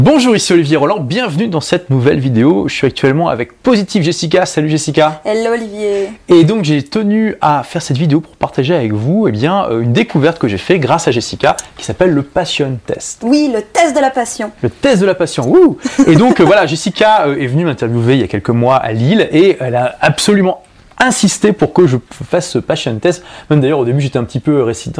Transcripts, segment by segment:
Bonjour, ici Olivier Roland, bienvenue dans cette nouvelle vidéo. Je suis actuellement avec Positive Jessica. Salut Jessica. Hello Olivier. Et donc j'ai tenu à faire cette vidéo pour partager avec vous une découverte que j'ai fait grâce à Jessica qui s'appelle le Passion Test. Oui, le test de la passion. Le test de la passion, wouh. Et donc voilà, Jessica est venue m'interviewer il y a quelques mois à Lille et elle a absolument insisté pour que je fasse ce passion test. Même d'ailleurs au début j'étais un petit peu réticent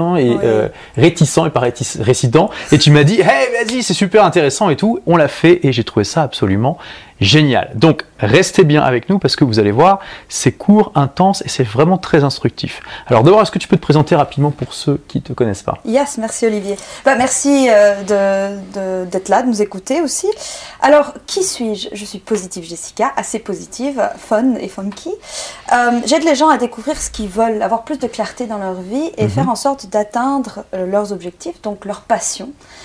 et pas récitant. Et tu m'as dit hey vas-y c'est super intéressant et tout. On l'a fait et j'ai trouvé ça absolument génial. Donc restez bien avec nous parce que vous allez voir c'est court, intense et c'est vraiment très instructif. Alors d'abord est-ce que tu peux te présenter rapidement pour ceux qui ne te connaissent pas? Yes, merci Olivier. Merci d'être là, de nous écouter aussi. Alors qui suis-je? Je suis Positive Jessica, assez positive, fun et funky. J'aide les gens à découvrir ce qu'ils veulent, avoir plus de clarté dans leur vie et faire en sorte d'atteindre leurs objectifs, donc leur passion.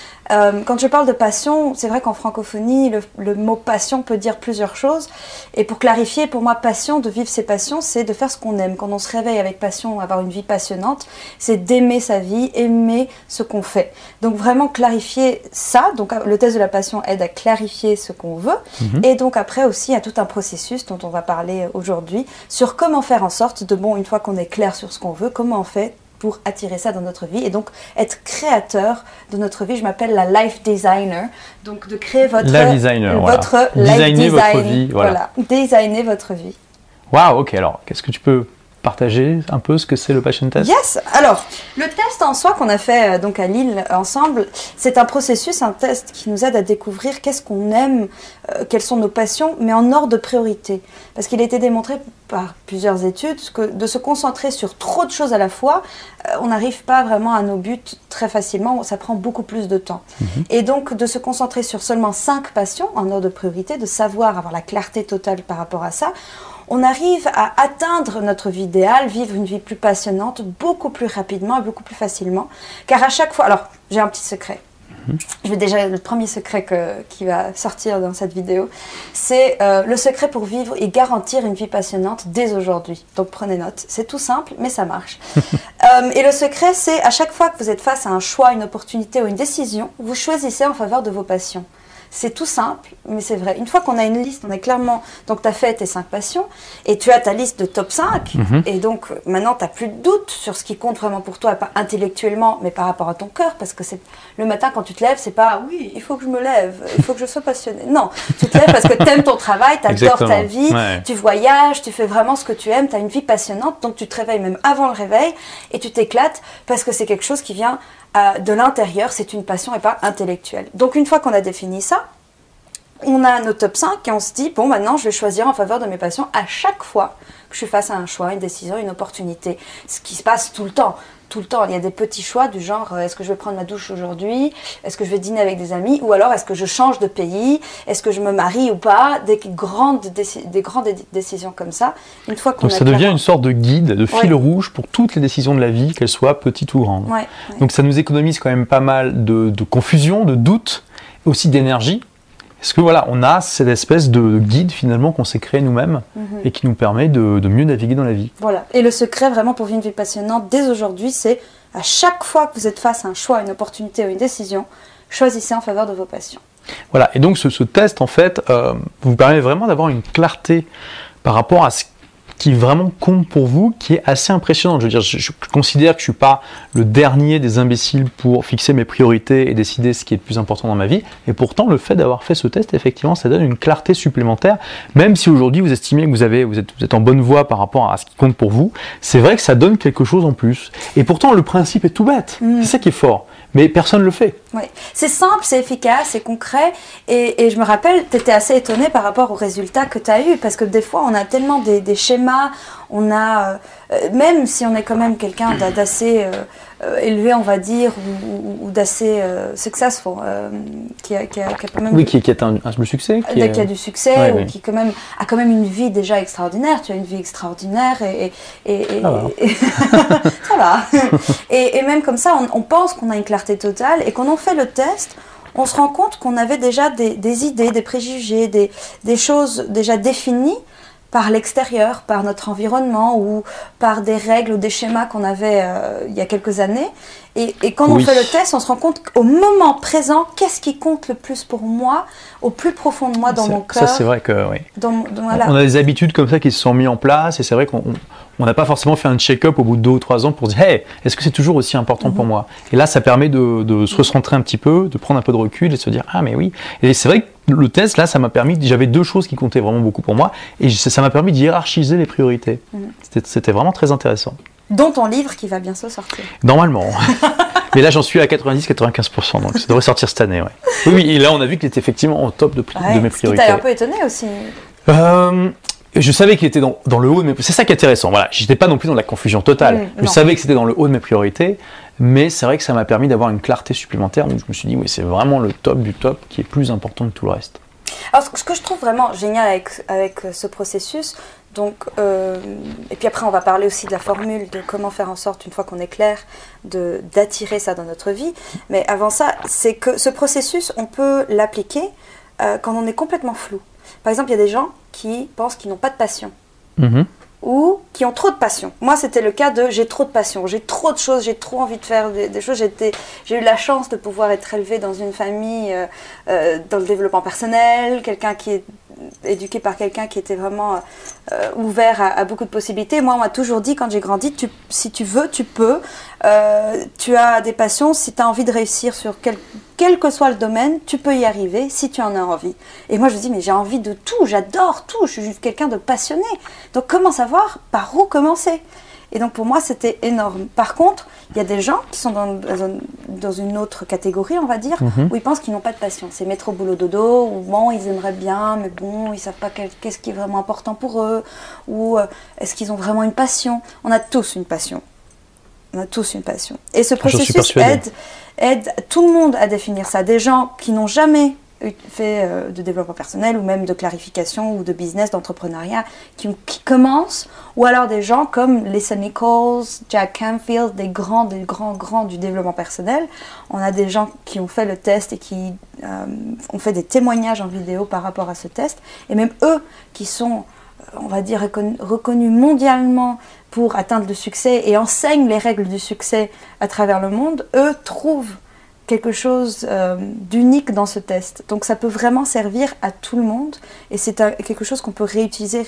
Quand je parle de passion, c'est vrai qu'en francophonie, le mot passion peut dire plusieurs choses. Et pour clarifier, pour moi, passion, de vivre ses passions, c'est de faire ce qu'on aime. Quand on se réveille avec passion, avoir une vie passionnante, c'est d'aimer sa vie, aimer ce qu'on fait. Donc vraiment clarifier ça. Donc le test de la passion aide à clarifier ce qu'on veut. Et donc après aussi, il y a tout un processus dont on va parler aujourd'hui sur comment faire en sorte de, une fois qu'on est clair sur ce qu'on veut, comment on fait pour attirer ça dans notre vie et donc être créateur de notre vie. Je m'appelle la life designer, donc de créer votre life designer, votre designer life votre vie, voilà, designer votre vie. Waouh, ok. Alors, qu'est-ce que tu peux partager un peu ce que c'est le Passion Test? Yes. Alors, le test en soi qu'on a fait donc à Lille ensemble, c'est un processus, un test qui nous aide à découvrir qu'est-ce qu'on aime, quelles sont nos passions, mais en ordre de priorité. Parce qu'il a été démontré par plusieurs études que de se concentrer sur trop de choses à la fois, on n'arrive pas vraiment à nos buts très facilement, ça prend beaucoup plus de temps. Et donc de se concentrer sur seulement 5 passions en ordre de priorité, de savoir avoir la clarté totale par rapport à ça, on arrive à atteindre notre vie idéale, vivre une vie plus passionnante, beaucoup plus rapidement et beaucoup plus facilement. Car à chaque fois, alors j'ai un petit secret. Je vais déjà, le premier secret qui va sortir dans cette vidéo, c'est le secret pour vivre et garantir une vie passionnante dès aujourd'hui. Donc prenez note, c'est tout simple, mais ça marche. Et le secret, c'est à chaque fois que vous êtes face à un choix, une opportunité ou une décision, vous choisissez en faveur de vos passions. C'est tout simple, mais c'est vrai. Une fois qu'on a une liste, on est clairement... Donc, tu as fait tes 5 passions et tu as ta liste de top 5. Et donc, maintenant, tu n'as plus de doute sur ce qui compte vraiment pour toi, pas intellectuellement, mais par rapport à ton cœur. Parce que le matin, quand tu te lèves, c'est pas « oui, il faut que je me lève, il faut que je sois passionnée ». Non, tu te lèves parce que tu aimes ton travail, tu adores ta vie, tu voyages, tu fais vraiment ce que tu aimes, tu as une vie passionnante. Donc, tu te réveilles même avant le réveil et tu t'éclates parce que c'est quelque chose qui vient... de l'intérieur, c'est une passion et pas intellectuelle. Donc une fois qu'on a défini ça, on a nos top 5 et on se dit, maintenant je vais choisir en faveur de mes passions à chaque fois que je suis face à un choix, une décision, une opportunité. Ce qui se passe tout le temps. Tout le temps, il y a des petits choix du genre, est-ce que je vais prendre ma douche aujourd'hui? Est-ce que je vais dîner avec des amis? Ou alors, est-ce que je change de pays? Est-ce que je me marie ou pas? Des grandes décisions comme ça. Une fois qu'on Donc ça devient une sorte de guide, de fil rouge pour toutes les décisions de la vie, qu'elles soient petites ou grandes. Donc ça nous économise quand même pas mal de confusion, de doute, aussi d'énergie. Parce que voilà, on a cette espèce de guide finalement qu'on s'est créé nous-mêmes et qui nous permet de mieux naviguer dans la vie. Voilà. Et le secret vraiment pour vivre une vie passionnante dès aujourd'hui, c'est à chaque fois que vous êtes face à un choix, une opportunité ou une décision, choisissez en faveur de vos passions. Voilà. Et donc ce test en fait vous permet vraiment d'avoir une clarté par rapport à ce qui vraiment compte pour vous, qui est assez impressionnante. Je veux dire, je considère que je ne suis pas le dernier des imbéciles pour fixer mes priorités et décider ce qui est le plus important dans ma vie. Et pourtant, le fait d'avoir fait ce test, effectivement, ça donne une clarté supplémentaire. Même si aujourd'hui, vous estimez que vous êtes en bonne voie par rapport à ce qui compte pour vous, c'est vrai que ça donne quelque chose en plus. Et pourtant, le principe est tout bête. C'est ça qui est fort. Mais personne ne le fait. Oui. C'est simple, c'est efficace, c'est concret. Et je me rappelle, tu étais assez étonnée par rapport aux résultats que tu as eus. Parce que des fois, on a tellement des schémas, on a, même si on est quand même quelqu'un d'assez élevé, on va dire, ou d'assez successful, qui a quand même... Oui, qui a le succès. Qui a du succès, ou qui a quand même une vie déjà extraordinaire. Tu as une vie extraordinaire ça va. Et même comme ça, on pense qu'on a une clarté totale et quand on fait le test, on se rend compte qu'on avait déjà des idées, des préjugés, des choses déjà définies par l'extérieur, par notre environnement ou par des règles ou des schémas qu'on avait il y a quelques années. Et quand on fait le test, on se rend compte qu'au moment présent, qu'est-ce qui compte le plus pour moi, au plus profond de moi, dans mon cœur. Ça, c'est vrai que oui. Voilà. On a des habitudes comme ça qui se sont mises en place, et c'est vrai qu'on n'a pas forcément fait un check-up au bout de 2 ou 3 ans pour dire hey, est-ce que c'est toujours aussi important pour moi? Et là, ça permet de se recentrer un petit peu, de prendre un peu de recul et de se dire ah, mais oui. Et c'est vrai que le test, là, ça m'a permis, j'avais 2 choses qui comptaient vraiment beaucoup pour moi, et ça m'a permis de hiérarchiser les priorités. C'était vraiment très intéressant. Dont ton livre qui va bientôt sortir. Normalement. Mais là, j'en suis à 90-95%, donc ça devrait sortir cette année. Ouais. Oui, et là, on a vu qu'il était effectivement au top de mes priorités. Ce qui t'a un peu étonné aussi. Je savais qu'il était dans le haut de mes priorités. C'est ça qui est intéressant. Voilà. Je n'étais pas non plus dans la confusion totale. Je savais que c'était dans le haut de mes priorités, mais c'est vrai que ça m'a permis d'avoir une clarté supplémentaire. Donc je me suis dit, oui, c'est vraiment le top du top qui est plus important que tout le reste. Alors, ce que je trouve vraiment génial avec ce processus, donc, et puis après on va parler aussi de la formule, de comment faire en sorte, une fois qu'on est clair, d'attirer ça dans notre vie. Mais avant ça, c'est que ce processus, on peut l'appliquer quand on est complètement flou. Par exemple, il y a des gens qui pensent qu'ils n'ont pas de passion. Ou qui ont trop de passion. Moi, c'était le cas de j'ai trop de passion, j'ai trop de choses, j'ai trop envie de faire des choses. J'ai eu la chance de pouvoir être élevée dans une famille dans le développement personnel, quelqu'un qui est éduqué par quelqu'un qui était vraiment ouvert à beaucoup de possibilités. Moi, on m'a toujours dit quand j'ai grandi, si tu veux, tu peux. Tu as des passions, si tu as envie de réussir sur quel que soit le domaine, tu peux y arriver si tu en as envie. Et moi, je me dis, mais j'ai envie de tout, j'adore tout, je suis juste quelqu'un de passionné. Donc, comment savoir par où commencer? Et donc, pour moi, c'était énorme. Par contre, il y a des gens qui sont dans une autre catégorie, on va dire, où ils pensent qu'ils n'ont pas de passion. C'est mettre au boulot dodo, ou bon, ils aimeraient bien, mais bon, ils ne savent pas qu'est-ce qui est vraiment important pour eux, ou est-ce qu'ils ont vraiment une passion? On a tous une passion. On a tous une passion. Et ce processus aide tout le monde à définir ça. Des gens qui n'ont jamais fait de développement personnel ou même de clarification ou de business, d'entrepreneuriat, qui commencent, ou alors des gens comme Lisa Nichols, Jack Canfield, des grands du développement personnel. On a des gens qui ont fait le test et qui ont fait des témoignages en vidéo par rapport à ce test, et même eux qui sont, on va dire, reconnus mondialement pour atteindre le succès et enseignent les règles du succès à travers le monde, eux trouvent quelque chose d'unique dans ce test. Donc ça peut vraiment servir à tout le monde et c'est quelque chose qu'on peut réutiliser.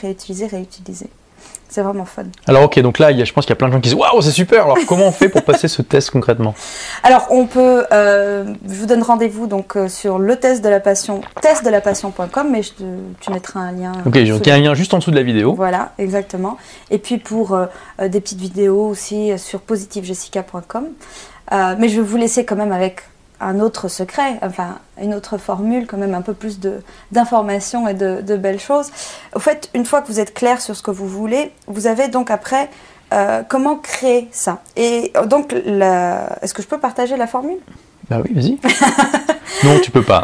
C'est vraiment fun. Alors ok, donc là, je pense qu'il y a plein de gens qui disent « Waouh, c'est super !» Alors comment on fait pour passer ce test concrètement? Alors on peut, je vous donne rendez-vous donc sur le test de la passion, testdelapassion.com, mais tu mettras un lien. Ok, donc il y a un lien juste en dessous de la vidéo. Voilà, exactement. Et puis pour des petites vidéos aussi sur positivejessica.com. Mais je vais vous laisser quand même avec un autre secret, enfin une autre formule, quand même un peu plus d'informations et de belles choses. Au fait, une fois que vous êtes clair sur ce que vous voulez, vous avez donc après comment créer ça. Et donc, est-ce que je peux partager la formule? Bah oui, vas-y. Non, tu peux pas.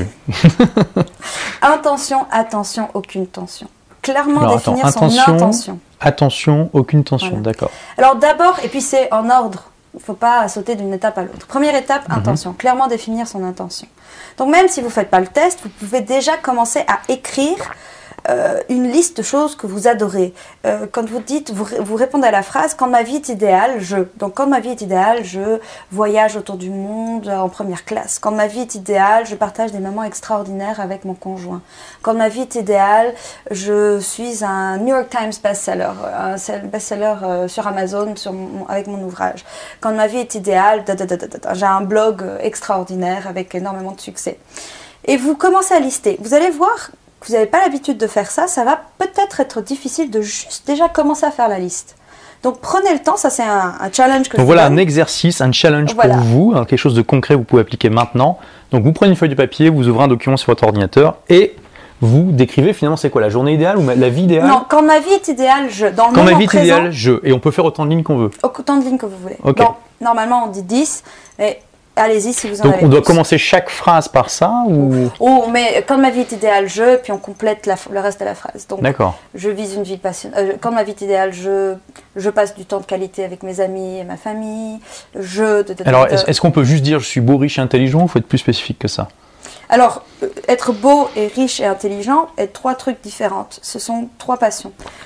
Intention, attention, aucune tension. Clairement définir son intention. Attention, aucune tension, voilà. D'accord. Alors d'abord, et puis c'est en ordre. Il ne faut pas sauter d'une étape à l'autre. Première étape, intention. Clairement définir son intention. Donc même si vous ne faites pas le test, vous pouvez déjà commencer à écrire une liste de choses que vous adorez. Quand vous dites, vous répondez à la phrase « Quand ma vie est idéale, je… » Donc quand ma vie est idéale, je voyage autour du monde en première classe. Quand ma vie est idéale, je partage des moments extraordinaires avec mon conjoint. Quand ma vie est idéale, je suis un New York Times bestseller, un best-seller sur Amazon avec mon ouvrage. Quand ma vie est idéale, j'ai un blog extraordinaire avec énormément de succès. Et vous commencez à lister. Vous allez voir que vous n'avez pas l'habitude de faire ça, ça va peut-être être difficile de juste déjà commencer à faire la liste. Donc prenez le temps, ça c'est un challenge que je vous donne. Voilà un exercice, un challenge pour vous, hein, quelque chose de concret que vous pouvez appliquer maintenant. Donc vous prenez une feuille de papier, vous ouvrez un document sur votre ordinateur et vous décrivez finalement c'est quoi la journée idéale ou la vie idéale? Non, quand ma vie est idéale, je. Dans le quand moment ma vie est idéale, présent, je. Et on peut faire autant de lignes qu'on veut. Autant de lignes que vous voulez. Okay. Donc, normalement on dit 10, mais allez-y si vous en Donc avez on doit plus. commencer chaque phrase par ça ou... Oh, mais quand ma vie est idéale, je, puis on complète le reste de la phrase. Donc, d'accord. Je vise une vie passionnée. Quand ma vie est idéale, je passe du temps de qualité avec mes amis et ma famille. Alors, est-ce qu'on peut juste dire je suis beau, riche et intelligent ou il faut être plus spécifique que ça? Alors, être beau et riche et intelligent est 3 trucs différents. Ce sont 3 passions.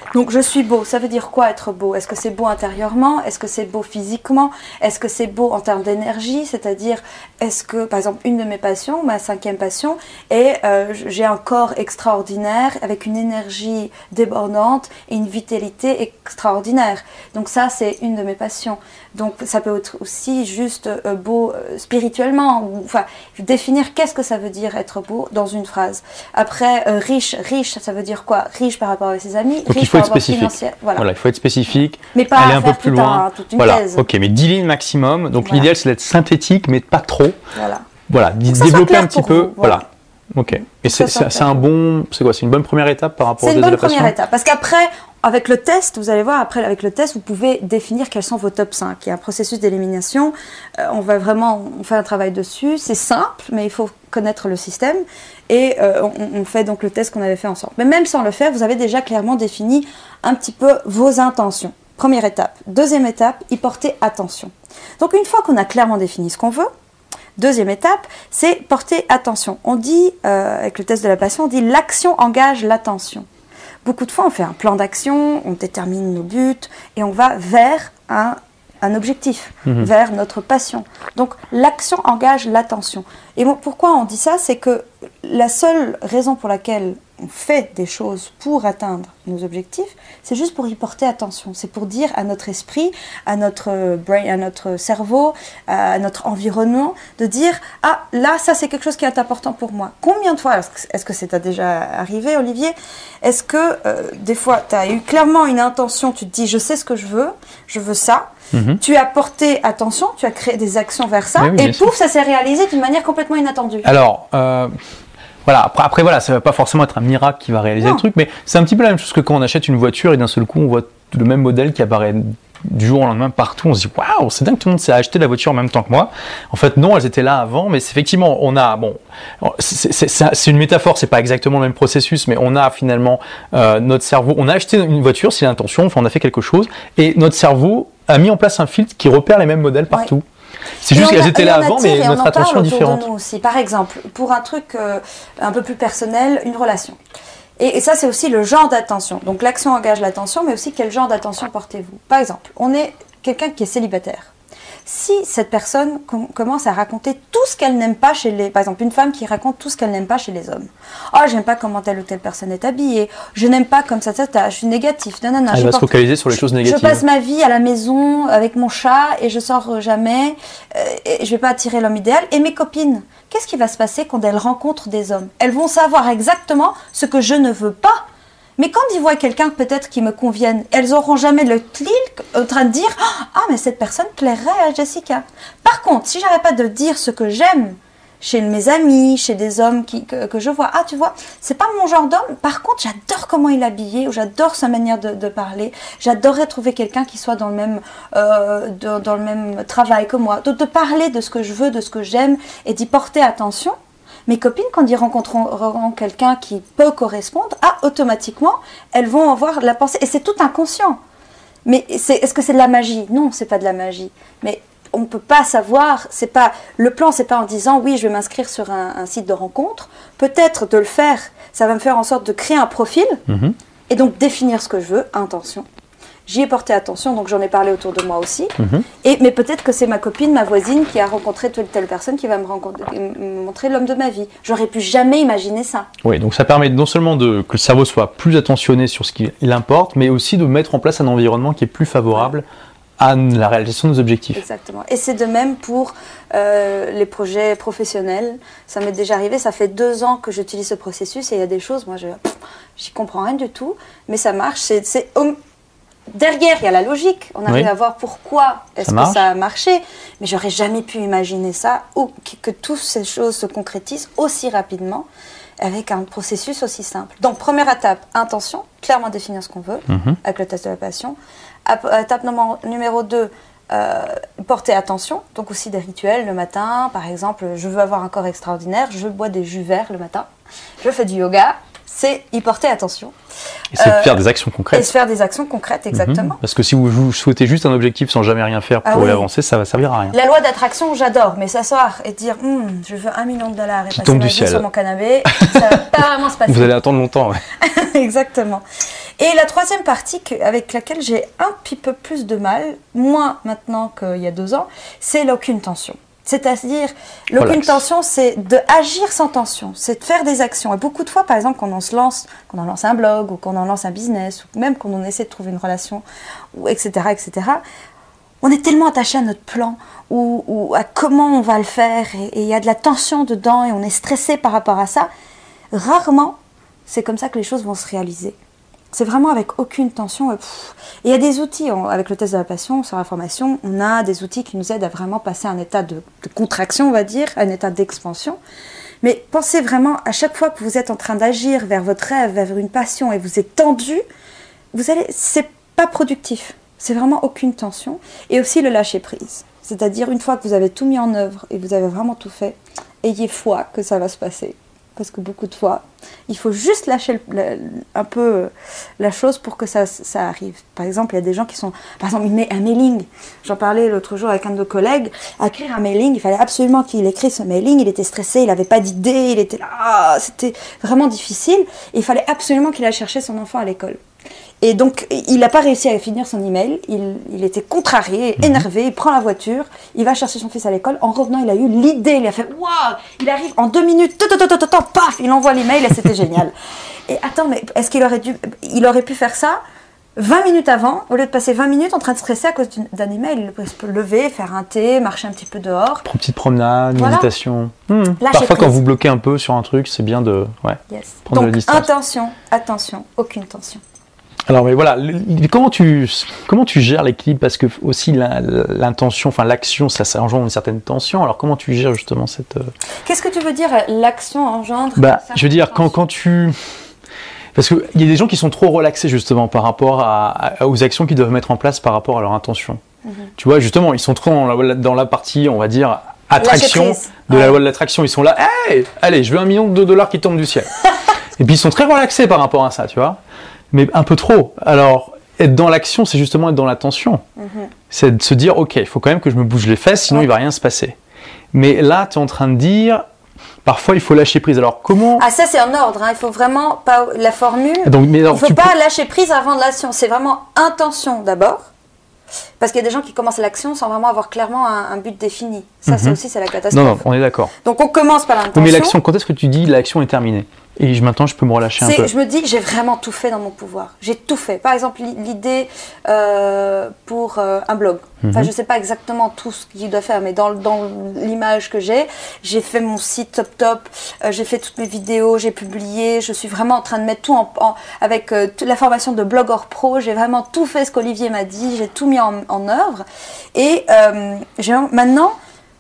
Donc je suis beau, ça veut dire quoi être beau? Est-ce que c'est beau intérieurement? Est-ce que c'est beau physiquement? Est-ce que c'est beau en termes d'énergie? C'est-à-dire, est-ce que, par exemple, une de mes passions, ma 5e passion, est j'ai un corps extraordinaire avec une énergie débordante et une vitalité extraordinaire. Donc ça, c'est une de mes passions. Donc ça peut être aussi juste beau spirituellement, ou, enfin, définir qu'est-ce que ça veut dire être beau dans une phrase. Après, riche, ça veut dire quoi? Riche par rapport à ses amis, donc, riche il faut par être rapport spécifique. Voilà, Il faut être spécifique, mais pas aller un peu plus loin. toute une voilà, thèse. ok, mais 10 lignes maximum. Donc Voilà. l'idéal, c'est d'être synthétique, mais pas trop. Voilà. Développer un petit peu. Vous, voilà. Ok. Et c'est un bon, c'est quoi? C'est une bonne première étape par rapport aux C'est une bonne adaptations? première étape, parce qu'après, avec le test, vous allez voir, après avec le test, vous pouvez définir quels sont vos top 5. Il y a un processus d'élimination, on fait un travail dessus, c'est simple, mais il faut connaître le système, et on fait donc le test qu'on avait fait ensemble. Mais même sans le faire, vous avez déjà clairement défini un petit peu vos intentions. Première étape. Deuxième étape, y porter attention. Donc une fois qu'on a clairement défini ce qu'on veut, deuxième étape, c'est porter attention. On dit, avec le test de la passion, on dit l'action engage l'attention. Beaucoup de fois, on fait un plan d'action, on détermine nos buts et on va vers un objectif, vers notre passion. Donc, l'action engage l'attention. Et bon, pourquoi on dit ça? C'est que la seule raison pour laquelle on fait des choses pour atteindre nos objectifs, c'est juste pour y porter attention. C'est pour dire à notre esprit, à notre brain, à notre cerveau, à notre environnement, de dire « Ah, là, ça, c'est quelque chose qui est important pour moi. » Combien de fois, est-ce que ça t'est déjà arrivé, Olivier? Est-ce que, des fois, tu as eu clairement une intention, tu te dis « Je sais ce que je veux ça. » Tu as porté attention, tu as créé des actions vers ça, et pouf, ça s'est réalisé d'une manière complètement inattendue. Alors, voilà, après voilà, ça va pas forcément être un miracle qui va réaliser le truc, mais c'est un petit peu la même chose que quand on achète une voiture et d'un seul coup on voit le même modèle qui apparaît du jour au lendemain partout, on se dit waouh, c'est dingue que tout le monde s'est acheté la voiture en même temps que moi. En fait non, elles étaient là avant, mais effectivement on a, bon, c'est une métaphore, c'est pas exactement le même processus, mais on a finalement notre cerveau, on a acheté une voiture, c'est l'intention, enfin on a fait quelque chose, et notre cerveau a mis en place un filtre qui repère les mêmes modèles partout. Ouais. C'est juste qu'elles étaient là avant, mais notre attention est différente. De nous aussi. Par exemple, pour un truc un peu plus personnel, une relation. Et ça, c'est aussi le genre d'attention. Donc l'action engage l'attention, mais aussi quel genre d'attention portez-vous. Par exemple, on est quelqu'un qui est célibataire. Si cette personne commence à raconter tout ce qu'elle n'aime pas chez les... Par exemple, une femme qui raconte tout ce qu'elle n'aime pas chez les hommes. « Oh, j'aime pas comment telle ou telle personne est habillée. Je n'aime pas comme ça, je suis négatif. » Elle va se focaliser sur les choses négatives. Je passe ma vie à la maison avec mon chat et je sors jamais. Et je vais pas attirer l'homme idéal. Et mes copines, qu'est-ce qui va se passer quand elles rencontrent des hommes? Elles vont savoir exactement ce que je ne veux pas. Mais quand ils voient quelqu'un peut-être qui me convienne, elles n'auront jamais le clic en train de dire « Ah, mais cette personne plairait à Jessica. » Par contre, si j'arrête pas de dire ce que j'aime chez mes amis, chez des hommes que je vois, « Ah, tu vois, c'est pas mon genre d'homme. Par contre, j'adore comment il est habillé, ou j'adore sa manière de parler. J'adorerais trouver quelqu'un qui soit dans le même travail que moi. » De parler de ce que je veux, de ce que j'aime et d'y porter attention. Mes copines, quand ils rencontreront quelqu'un qui peut correspondre, automatiquement, elles vont avoir la pensée. Et c'est tout inconscient. Mais est-ce que c'est de la magie? Non, c'est pas de la magie. Mais on ne peut pas savoir. Le plan, c'est pas en disant oui, je vais m'inscrire sur un site de rencontre. Peut-être de le faire, ça va me faire en sorte de créer un profil et donc définir ce que je veux, intention. J'y ai porté attention, donc j'en ai parlé autour de moi aussi. Mais peut-être que c'est ma copine, ma voisine, qui a rencontré telle personne qui va me montrer l'homme de ma vie. J'aurais pu jamais imaginer ça. Oui, donc ça permet non seulement que le cerveau soit plus attentionné sur ce qui importe, mais aussi de mettre en place un environnement qui est plus favorable à la réalisation de nos objectifs. Exactement. Et c'est de même pour les projets professionnels. Ça m'est déjà arrivé, ça fait 2 ans que j'utilise ce processus et il y a des choses, moi, j'y comprends rien du tout, mais ça marche. Derrière, il y a la logique. On arrive à voir pourquoi est-ce que ça a marché. Mais j'aurais jamais pu imaginer ça, ou que toutes ces choses se concrétisent aussi rapidement avec un processus aussi simple. Donc, première étape, intention, clairement définir ce qu'on veut avec le test de la passion. Étape numéro 2, porter attention. Donc aussi des rituels le matin. Par exemple, je veux avoir un corps extraordinaire, je bois des jus verts le matin, je fais du yoga. C'est y porter attention. Et c'est faire des actions concrètes. Et se faire des actions concrètes, exactement. Parce que si vous souhaitez juste un objectif sans jamais rien faire pour y avancer, ça va servir à rien. La loi d'attraction, j'adore, mais s'asseoir et dire je veux $1 million et qui passer ma vie sur mon canapé, ça va pas vraiment se passer. Vous allez attendre longtemps. Ouais. Exactement. Et la troisième partie avec laquelle j'ai un petit peu plus de mal, moins maintenant qu'il y a 2 ans, c'est l'aucune tension. C'est-à-dire, l'aucune tension, c'est d'agir sans tension, c'est de faire des actions. Et beaucoup de fois, par exemple, quand on lance un blog, ou quand on lance un business, ou même quand on essaie de trouver une relation, etc., on est tellement attaché à notre plan, ou à comment on va le faire, et il y a de la tension dedans, et on est stressé par rapport à ça. Rarement, c'est comme ça que les choses vont se réaliser. C'est vraiment avec aucune tension. Et il y a des outils, avec le test de la passion, sur la formation, on a des outils qui nous aident à vraiment passer un état de contraction, on va dire, à un état d'expansion. Mais pensez vraiment, à chaque fois que vous êtes en train d'agir vers votre rêve, vers une passion, et vous êtes tendu, c'est pas productif. C'est vraiment aucune tension. Et aussi le lâcher prise. C'est-à-dire, une fois que vous avez tout mis en œuvre, et vous avez vraiment tout fait, ayez foi que ça va se passer. Parce que beaucoup de fois, il faut juste lâcher un peu la chose pour que ça arrive. Par exemple, il y a des gens qui sont... Par exemple, un mailing. J'en parlais l'autre jour avec un de nos collègues. Écrire un mailing, il fallait absolument qu'il écrive ce mailing. Il était stressé, il n'avait pas d'idée, il était là... C'était vraiment difficile. Et il fallait absolument qu'il aille chercher son enfant à l'école. Et donc, il n'a pas réussi à finir son email, il était contrarié, énervé, il prend la voiture, il va chercher son fils à l'école. En revenant, il a eu l'idée, il a fait « Waouh !» Il arrive en 2 minutes, paf, il envoie l'email et c'était génial. Et attends, mais est-ce qu'il aurait pu faire ça 20 minutes avant, au lieu de passer 20 minutes en train de stresser à cause d'un email, il peut se lever, faire un thé, marcher un petit peu dehors. Pour une petite promenade, méditation. Parfois, prise. Quand vous bloquez un peu sur un truc, c'est bien de prendre de la distance. Donc, attention, aucune tension. Alors, mais voilà, comment tu gères l'équilibre? Parce que aussi l'intention, enfin l'action, ça engendre une certaine tension. Alors, comment tu gères justement cette... Qu'est-ce que tu veux dire, l'action engendre? Je veux dire, quand tu... Parce qu'il y a des gens qui sont trop relaxés justement par rapport aux actions qu'ils doivent mettre en place par rapport à leur intention. Tu vois, justement, ils sont trop dans la partie, on va dire, attraction, de la loi de l'attraction. Ils sont là, hey, allez, je veux $1 million qui tombe du ciel. Et puis ils sont très relaxés par rapport à ça, tu vois. Mais un peu trop. Alors, être dans l'action, c'est justement être dans l'attention. C'est de se dire, ok, il faut quand même que je me bouge les fesses, sinon il ne va rien se passer. Mais là, tu es en train de dire, parfois il faut lâcher prise. Alors comment... Ah, ça c'est un ordre, hein. Il faut vraiment pas la formule. Donc, il ne faut pas lâcher prise avant de l'action. C'est vraiment intention d'abord. Parce qu'il y a des gens qui commencent l'action sans vraiment avoir clairement un but défini. Ça, c'est la catastrophe. Non, on est d'accord. Donc on commence par l'intention. Mais l'action, quand est-ce que tu dis l'action est terminée? Et maintenant, je peux me relâcher un peu. Je me dis, j'ai vraiment tout fait dans mon pouvoir. J'ai tout fait. Par exemple, l'idée pour un blog. Enfin, je ne sais pas exactement tout ce qu'il doit faire, mais dans l'image que j'ai fait mon site top, j'ai fait toutes mes vidéos, j'ai publié, je suis vraiment en train de mettre tout avec toute la formation de blogueur pro, j'ai vraiment tout fait ce qu'Olivier m'a dit, j'ai tout mis en œuvre. Et maintenant...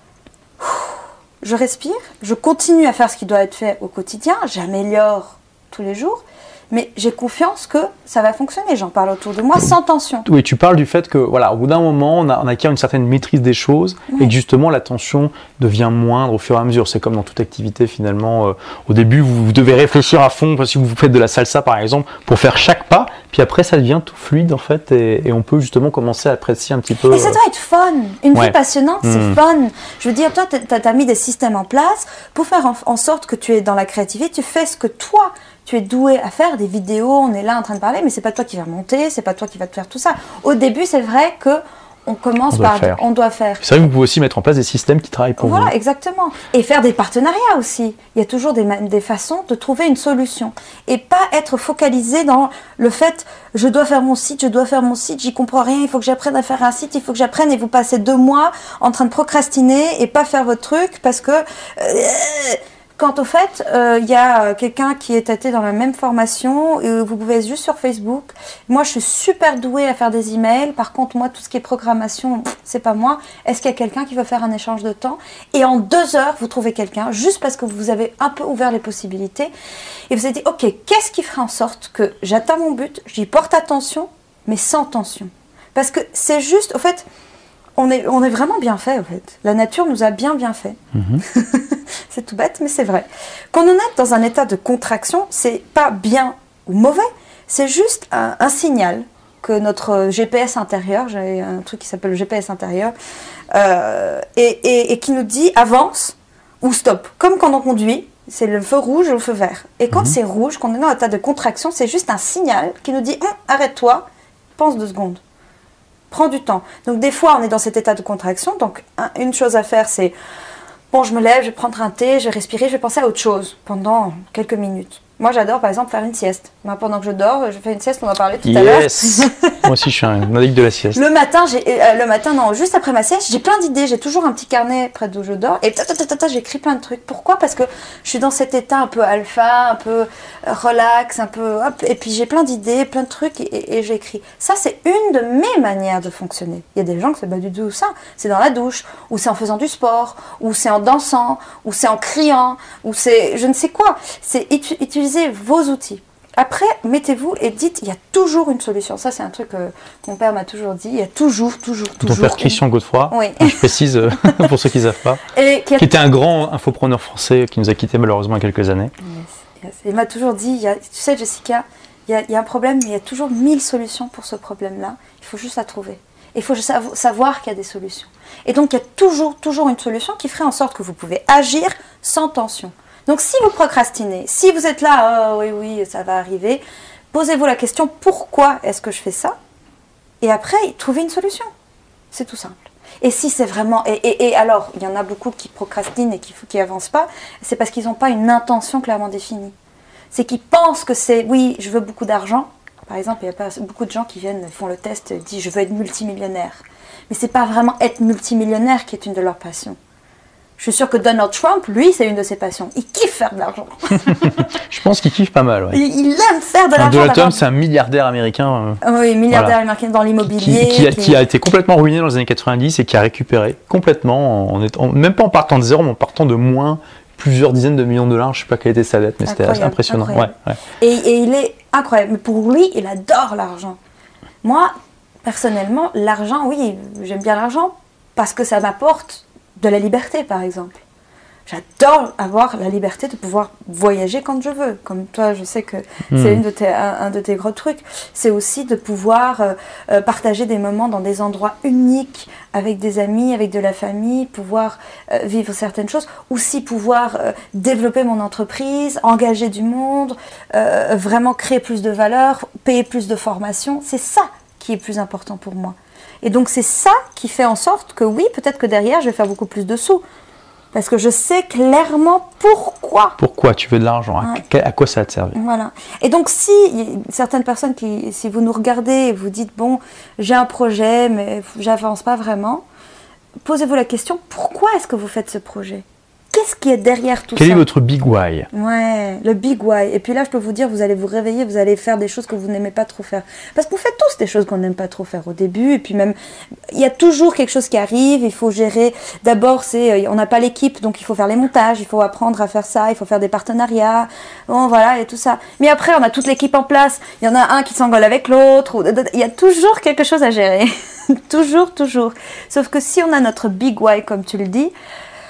Je respire, je continue à faire ce qui doit être fait au quotidien, j'améliore tous les jours, mais j'ai confiance que ça va fonctionner. J'en parle autour de moi sans tension. Oui, tu parles du fait que, voilà, au bout d'un moment, on acquiert une certaine maîtrise des choses et que justement la tension devient moindre au fur et à mesure. C'est comme dans toute activité finalement. Au début, vous devez réfléchir à fond, si vous faites de la salsa par exemple, pour faire chaque pas. Puis après, ça devient tout fluide en fait, et on peut justement commencer à apprécier un petit peu. Et ça doit être fun. Une vie passionnante, c'est fun. Je veux dire, toi, tu as mis des systèmes en place pour faire en sorte que tu es dans la créativité. Tu fais ce que toi, tu es doué à faire, des vidéos, on est là en train de parler, mais c'est pas toi qui vas monter, c'est pas toi qui vas te faire tout ça. Au début, c'est vrai que on commence par on doit faire. C'est vrai que vous pouvez aussi mettre en place des systèmes qui travaillent pour vous. Voilà, exactement. Et faire des partenariats aussi. Il y a toujours des façons de trouver une solution. Et pas être focalisé dans le fait, je dois faire mon site, j'y comprends rien, il faut que j'apprenne à faire un site, il faut que j'apprenne, et vous passez 2 mois en train de procrastiner et pas faire votre truc parce que... Quand au fait, il y a quelqu'un qui est tâté dans la même formation, vous pouvez être juste sur Facebook. Moi, je suis super douée à faire des emails. Par contre, moi, tout ce qui est programmation, c'est pas moi. Est-ce qu'il y a quelqu'un qui veut faire un échange de temps? Et en 2 heures, vous trouvez quelqu'un, juste parce que vous avez un peu ouvert les possibilités. Et vous avez dit, ok, qu'est-ce qui ferait en sorte que j'atteins mon but, j'y porte attention, mais sans tension? Parce que c'est juste, au fait... On est vraiment bien fait, en fait. La nature nous a bien fait. C'est tout bête, mais c'est vrai. Quand on est dans un état de contraction, c'est pas bien ou mauvais, c'est juste un signal que notre GPS intérieur, j'ai un truc qui s'appelle le GPS intérieur, et qui nous dit avance ou stop. Comme quand on conduit, C'est le feu rouge ou le feu vert. Et quand c'est rouge, qu'on est dans un état de contraction, c'est juste un signal qui nous dit arrête-toi, pense 2 secondes. Prends du temps. Donc des fois, on est dans cet état de contraction. Donc une chose à faire, c'est bon, je me lève, je vais prendre un thé, je vais respirer, je vais penser à autre chose pendant quelques minutes. Moi, j'adore, par exemple, faire une sieste. Moi, pendant que je dors, je fais une sieste, on en parlait tout à l'heure. Moi aussi, je suis un addict de la sieste. Le matin, non, juste après ma sieste, j'ai plein d'idées. J'ai toujours un petit carnet près d'où je dors. Et j'écris plein de trucs. Pourquoi? Parce que je suis dans cet état un peu alpha, un peu relax, un peu... Hop, et puis j'ai plein d'idées, plein de trucs, et j'écris. Ça, c'est une de mes manières de fonctionner. Il y a des gens que c'est pas du tout ça. C'est dans la douche, ou c'est en faisant du sport, ou c'est en dansant, ou c'est en criant, ou c'est je ne sais quoi. C'est utiliser vos outils. Après, mettez-vous et dites, il y a toujours une solution. Ça, c'est un truc que mon père m'a toujours dit. Il y a toujours. Ton père Christian Godefroy, oui. Je précise pour ceux qui ne savent pas, qui était un grand infopreneur français qui nous a quittés malheureusement il y a quelques années. Yes. Il m'a toujours dit, tu sais Jessica, il y a un problème, mais il y a toujours 1000 solutions pour ce problème-là. Il faut juste la trouver. Il faut juste savoir qu'il y a des solutions. Et donc, il y a toujours une solution qui ferait en sorte que vous pouvez agir sans tension. Donc, si vous procrastinez, si vous êtes là, oh, oui, ça va arriver, posez-vous la question, pourquoi est-ce que je fais ça? Et après, trouvez une solution. C'est tout simple. Et si c'est vraiment... Et alors, il y en a beaucoup qui procrastinent et qui n'avancent pas, c'est parce qu'ils n'ont pas une intention clairement définie. C'est qu'ils pensent que c'est, oui, je veux beaucoup d'argent. Par exemple, il y a pas beaucoup de gens qui font le test, disent, je veux être multimillionnaire. Mais ce n'est pas vraiment être multimillionnaire qui est une de leurs passions. Je suis sûre que Donald Trump, lui, c'est une de ses passions. Il kiffe faire de l'argent. Je pense qu'il kiffe pas mal. Ouais. Il aime faire de l'argent. Donald Trump, c'est un milliardaire américain. Oui, milliardaire américain dans l'immobilier. Qui a été complètement ruiné dans les années 90 et qui a récupéré complètement, même pas en partant de zéro, mais en partant de moins plusieurs dizaines de millions de dollars. Je ne sais pas quelle était sa dette, mais c'était assez impressionnant. Ouais. Et il est incroyable. Mais pour lui, il adore l'argent. Moi, personnellement, l'argent, oui, j'aime bien l'argent parce que ça m'apporte de la liberté, par exemple. J'adore avoir la liberté de pouvoir voyager quand je veux. Comme toi, je sais que c'est un de tes gros trucs. C'est aussi de pouvoir partager des moments dans des endroits uniques, avec des amis, avec de la famille, pouvoir vivre certaines choses. Aussi pouvoir développer mon entreprise, engager du monde, vraiment créer plus de valeur, payer plus de formation. C'est ça qui est plus important pour moi. Et donc c'est ça qui fait en sorte que oui, peut-être que derrière, je vais faire beaucoup plus de sous. Parce que je sais clairement pourquoi. Pourquoi tu veux de l'argent, à quoi ça va te servir. Voilà. Et donc si certaines personnes, si vous nous regardez et vous dites, bon, j'ai un projet, mais j'avance pas vraiment, posez-vous la question, pourquoi est-ce que vous faites ce projet? Qu'est-ce qui est derrière tout ça? Quel est votre big why? Ouais, le big why. Et puis là, je peux vous dire, vous allez vous réveiller, vous allez faire des choses que vous n'aimez pas trop faire. Parce qu'on fait tous des choses qu'on n'aime pas trop faire au début. Et puis même, il y a toujours quelque chose qui arrive. Il faut gérer. D'abord, on n'a pas l'équipe, donc il faut faire les montages. Il faut apprendre à faire ça. Il faut faire des partenariats. Bon, voilà, et tout ça. Mais après, on a toute l'équipe en place. Il y en a un qui s'engueule avec l'autre. Il y a toujours quelque chose à gérer. Toujours. Sauf que si on a notre big why, comme tu le dis,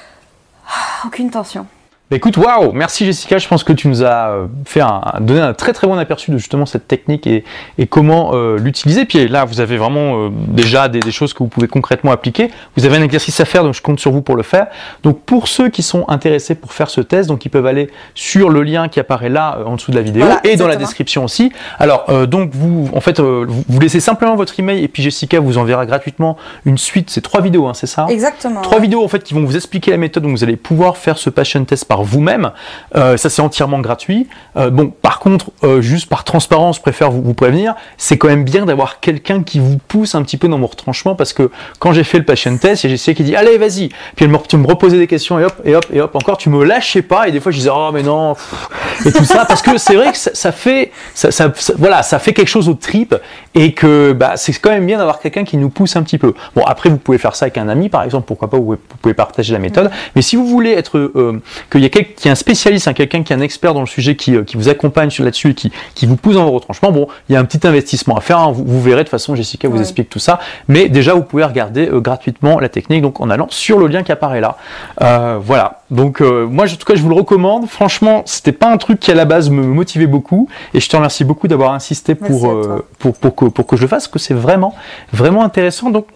aucune tension. Écoute, waouh, merci Jessica, je pense que tu nous as donné un très très bon aperçu de justement cette technique et comment l'utiliser. Puis là, vous avez vraiment déjà des choses que vous pouvez concrètement appliquer. Vous avez un exercice à faire, donc je compte sur vous pour le faire. Donc pour ceux qui sont intéressés pour faire ce test, donc ils peuvent aller sur le lien qui apparaît là en dessous de la vidéo, voilà, et dans la description aussi. Alors donc vous laissez simplement votre email et puis Jessica vous enverra gratuitement une suite, c'est 3 vidéos, hein, c'est ça? Exactement. 3 vidéos en fait qui vont vous expliquer la méthode, donc vous allez pouvoir faire ce passion test par vous-même, ça c'est entièrement gratuit. Bon, par contre, juste par transparence, je préfère vous prévenir, c'est quand même bien d'avoir quelqu'un qui vous pousse un petit peu dans vos retranchements, parce que quand j'ai fait le passion test, il y a Jessica qui dit allez vas-y, puis tu me reposais des questions et hop, encore tu me lâchais pas, et des fois je disais oh mais non, et tout ça, parce que c'est vrai que ça fait quelque chose aux tripes, et que c'est quand même bien d'avoir quelqu'un qui nous pousse un petit peu. Bon, après vous pouvez faire ça avec un ami par exemple, pourquoi pas, vous pouvez partager la méthode, mais si vous voulez être qu'il y a quelqu'un qui est un spécialiste, quelqu'un qui est un expert dans le sujet, qui vous accompagne là-dessus et qui vous pousse dans vos retranchements, bon, il y a un petit investissement à faire, hein, vous verrez, de toute façon Jessica vous explique tout ça, mais déjà vous pouvez regarder gratuitement la technique, donc en allant sur le lien qui apparaît là. Voilà, donc moi en tout cas je vous le recommande, franchement c'était pas un truc qui à la base me motivait beaucoup, et je te remercie beaucoup d'avoir insisté pour que je le fasse, que c'est vraiment intéressant. Donc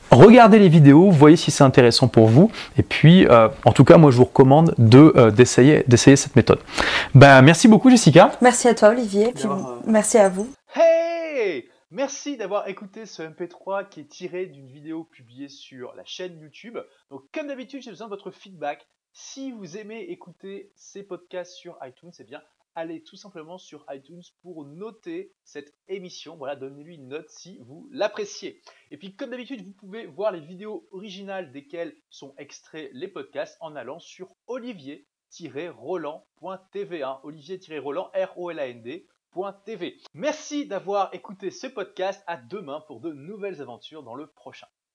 regardez les vidéos, voyez si c'est intéressant pour vous. Et puis, en tout cas, moi, je vous recommande d'essayer cette méthode. Merci beaucoup, Jessica. Merci à toi, Olivier. Puis, merci à vous. Hey! Merci d'avoir écouté ce MP3 qui est tiré d'une vidéo publiée sur la chaîne YouTube. Donc, comme d'habitude, j'ai besoin de votre feedback. Si vous aimez écouter ces podcasts sur iTunes, eh bien, allez tout simplement sur iTunes pour noter cette émission. Voilà, donnez-lui une note si vous l'appréciez. Et puis, comme d'habitude, vous pouvez voir les vidéos originales desquelles sont extraits les podcasts en allant sur olivier-roland.tv. Olivier-roland, R-O-L-A-N-D. .tv. Merci d'avoir écouté ce podcast. À demain pour de nouvelles aventures dans le prochain.